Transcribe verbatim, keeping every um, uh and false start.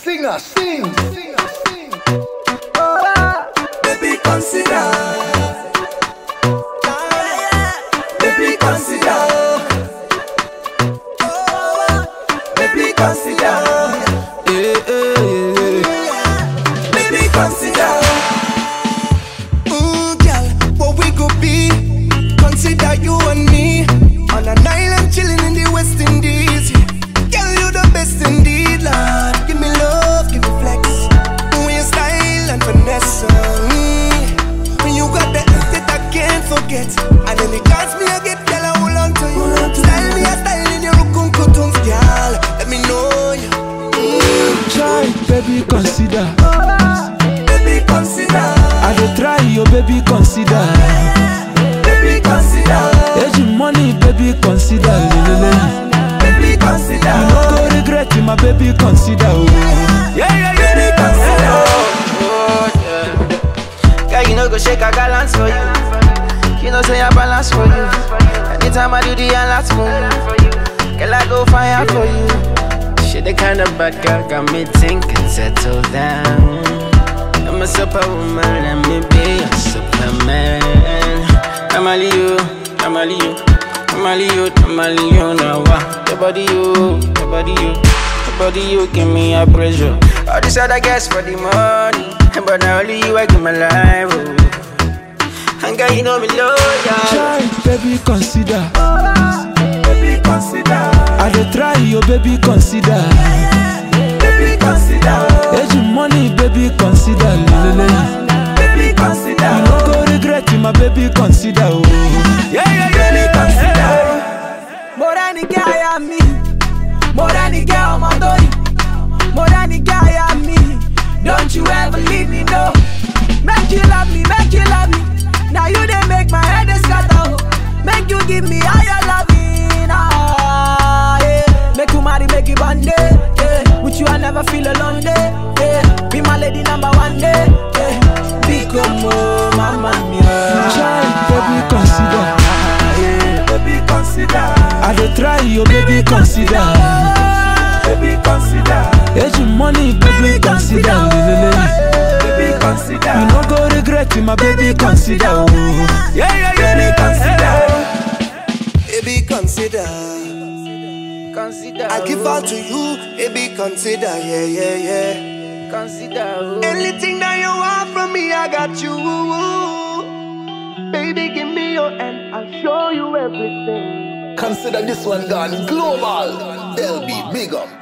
Singer, sing, singer, sing. Baby, consider. Baby, consider. Baby, consider. Yeah, yeah, yeah. Baby, consider. Mm, girl, what we could be? Consider you and me on an island chilling in the West Indies. Girl, you the best indeed, Lord. Give me love, give me flex. When your style and finesse. Mm, when you got the that I can't forget. And then it costs me, I get girl, I hold on to you. Style me a style in your rukun kutuns, girl. Let me know you. Mm. Try, baby, consider. Baby, consider. I dey try, your baby, consider. Baby, consider. Age money, baby, consider. Lelele. Baby, consider. You no go regret it, my baby, consider. Oh. Yeah, yeah, yeah. Baby, consider. Oh, yeah. Girl, you know go shake a balance for you. You know say I balance for you. Anytime I do the last move, girl I go fire for you. She the kind of bad girl got me thinking, settle down. I'm a superwoman, let me be a superman. I'm only you, I'm only you, I'm only you, I'm only you now. Your body you, your body you, your body you give me a pressure. All this other guys for the money, but now only you I give my life. Oh. And girl, you know me loyal. Try, baby, consider. Baby, consider. I dey try, your baby, consider. Baby, consider. Age money, baby, consider. Lelele. Baby, consider. You no go regret it, my baby, consider. Oh. Yeah, yeah, yeah. Baby, consider. More than the guy I'm me. More than the girl I'm Anthony. More than the guy I'm me. Don't you ever leave me, no. Make you love me, make you love me. Now you they make my head scatter. Make you give me higher loving. Ah, yeah. Make you marry, make you one day. Yeah. With you I never feel alone day. Yeah. Be my lady number one day. Yeah. Become more, mama mia. Try, baby, consider. Yeah, baby, consider. I dey try, your baby, consider. Baby, consider. Age money, baby, consider. Lelele. Baby, consider. You no go regret it, my baby, consider. Oh. Yeah, yeah, yeah. Baby, consider. Baby, consider. Consider. I give all to you. Baby, consider. Yeah, yeah, yeah. Consider. Oh. Anything that you want from me, I got you. Baby, give me your hand. I'll show you everything. Consider this one gone global. They'll be big up.